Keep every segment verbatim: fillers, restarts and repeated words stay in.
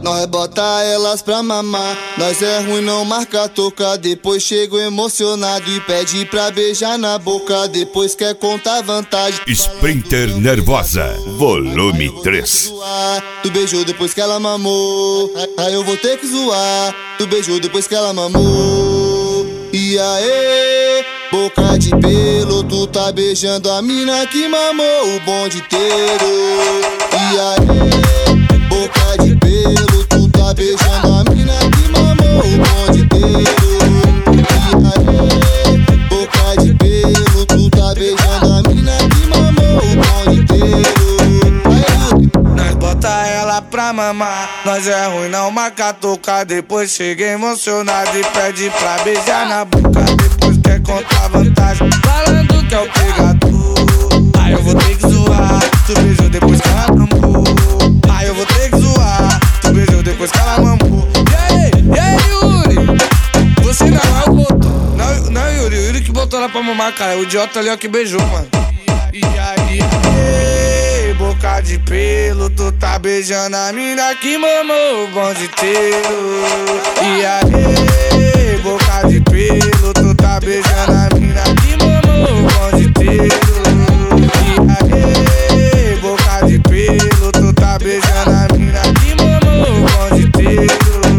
Nós bota elas pra mamar. Nós é ruim, não marca toca. Depois chego emocionado e pede pra beijar na boca. Depois quer contar vantagem. Sprinter Nervosa, volume três. Tu beijou depois que ela mamou. Aí eu vou ter que zoar. Tu beijou depois que ela mamou. E aí, boca de pelo, tu tá beijando a mina que mamou o bonde inteiro. E aí, boca de pelo, tu tá beijando a mina que mamou o bonde inteiro. E aí, boca de pelo, tu tá beijando a mina que mamou o bonde inteiro. Aí, nós bota ela pra mamar. Nós é ruim, não marca tocar. Depois chega emocionado e pede pra beijar na boca. Depois quer contar vantagem, falando que é o pegador. Aí eu vou ter que zoar. Tu beijou depois que ela mamou. Aí eu vou ter que zoar. Tu beijou depois que ela mamou. E aí, e aí, Yuri? Você não é o botou. Não, não, Yuri, Yuri que botou ela pra mamar, cara. O idiota ali é o que beijou, mano. E aí, ei, boca de pelo, tu tá beijando a mina que mamou o bonde inteiro. E aí, boca de pelo, tu tá beijando a mina que mamou o bonde inteiro. E aí, boca de pelo, tu tá beijando a mina que mamou o bonde inteiro.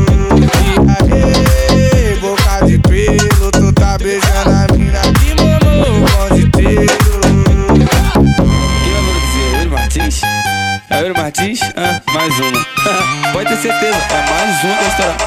E aí, boca de pelo, tu tá beijando a mina que mamou o bonde inteiro. É o Yuri Martins? Ah, mais uma. Pode ter certeza, é mais uma da história.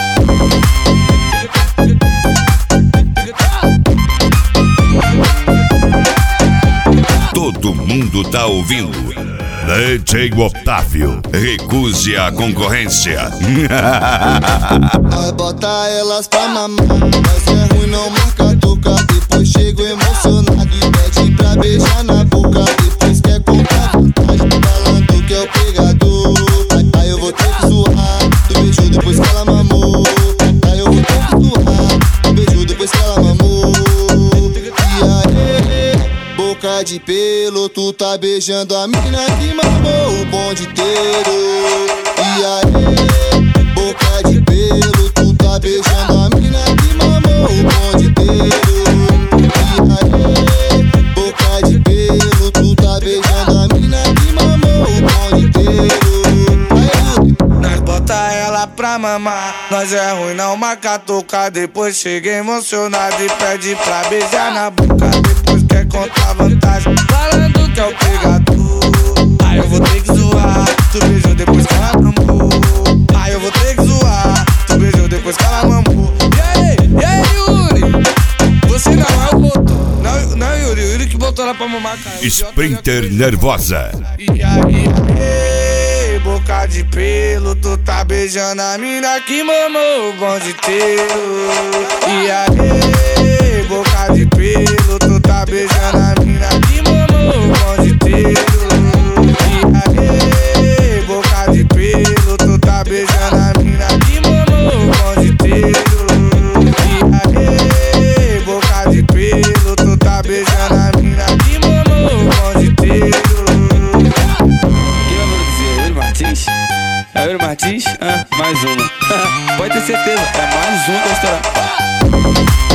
Todo mundo tá ouvindo. D J Otávio, recuse a concorrência. nós bota elas pra mamar. Nós é ruim, não marca toca. Depois chego emocionado e pede pra beijar na boca. Depois quer contar vantagem, falando que é o pegador. Aí eu vou ter que zoar. Tu beijou depois que ela mamou. Aí eu vou ter que zoar. Tu beijou depois que ela mamou. E aí, boca de pelo, tu tá beijando a mina que mamou o bonde inteiro. E aí, boca de pelo, tu tá beijando a mina que mamou o bonde inteiro. E aí, boca de pelo, tu tá beijando a mina que mamou o bonde inteiro. Aí, nós bota ela pra mamar. Nós é ruim, não marca tocar. Depois chega emocionado e pede pra beijar na boca. Depois quer contar vantagem, falando que é o pegador. Aí eu vou ter que zoar. Tu beijou depois que ela mamou. Aí eu vou ter que zoar. Tu beijou depois que ela mamou. E aí, e aí, Yuri? Você não é o botou. Não, não, Yuri, Yuri que botou ela pra mamar, cara. Sprinter Nervosa. E aí, ei, boca de pelo, tu tá beijando a mina que mamou o bonde inteiro. E aí, boca de pelo, tu tá beijando a mina que mamou o bonde inteiro. E aí, boca de pelo, tu tá beijando a mina que mamou o bonde inteiro. E aí, boca de pelo, tu tá beijando a mina que mamou o bonde inteiro. É o Yuri Martins? Ah, mais uma. Pode ter certeza, é mais uma da história.